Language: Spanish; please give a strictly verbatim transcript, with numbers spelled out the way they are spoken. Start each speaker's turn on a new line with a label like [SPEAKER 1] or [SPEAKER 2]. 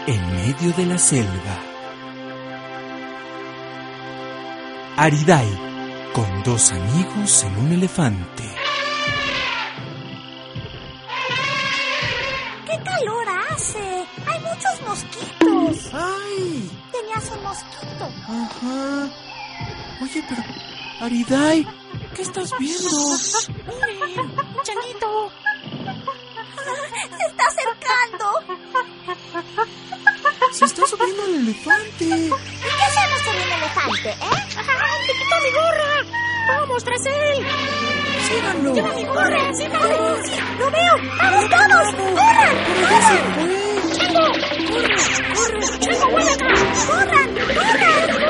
[SPEAKER 1] en medio de la selva. Aridai, con dos amigos en un elefante.
[SPEAKER 2] ¡Qué calor hace! ¡Hay muchos mosquitos!
[SPEAKER 1] ¡Ay!
[SPEAKER 2] Tenías un mosquito.
[SPEAKER 1] Ajá. Oye, pero... Aridai, ¿qué estás viendo?
[SPEAKER 2] ¡Miren! ¡Chanito! ¡Se está acercando!
[SPEAKER 1] Se está subiendo el elefante.
[SPEAKER 2] ¿Y qué hacemos con un elefante, eh?
[SPEAKER 3] ¡Ay, te quitó mi gorra! ¡Vamos tras él!
[SPEAKER 1] ¡Síganlo!
[SPEAKER 3] ¡Lleva mi gorra! ¡Síganlo!
[SPEAKER 2] ¡Sí! ¡Lo veo! ¡Vamos todos! ¡Corran!
[SPEAKER 1] ¡Pero ya se
[SPEAKER 2] ¡Corran!
[SPEAKER 1] fue!
[SPEAKER 3] ¡Chango! ¡Corre! ¡Corre! ¡Chango, vuelve acá!
[SPEAKER 2] ¡Corran! ¡Corran!